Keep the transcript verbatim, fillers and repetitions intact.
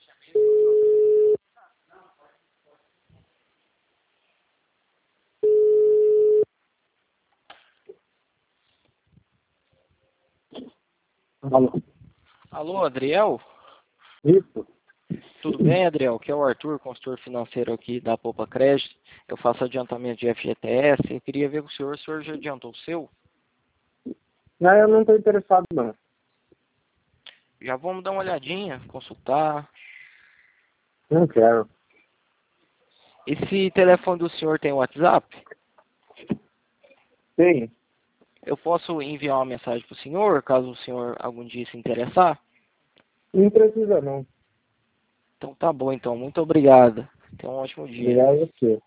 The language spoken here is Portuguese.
Alô? Alô, Adriel? Isso? Tudo bem, Adriel? Aqui é o Arthur, consultor financeiro aqui da Poupa Crédito. Eu faço adiantamento de F G T S. Eu queria ver com o senhor, o senhor já adiantou o seu? Não, eu não estou interessado, não. Já vamos dar uma olhadinha, consultar. Não quero. Esse telefone do senhor tem WhatsApp? Tem? Eu posso enviar uma mensagem para o senhor, caso o senhor algum dia se interessar? Não precisa, não. Então tá bom, então. Muito obrigado. Tenha um ótimo dia. Obrigado a você.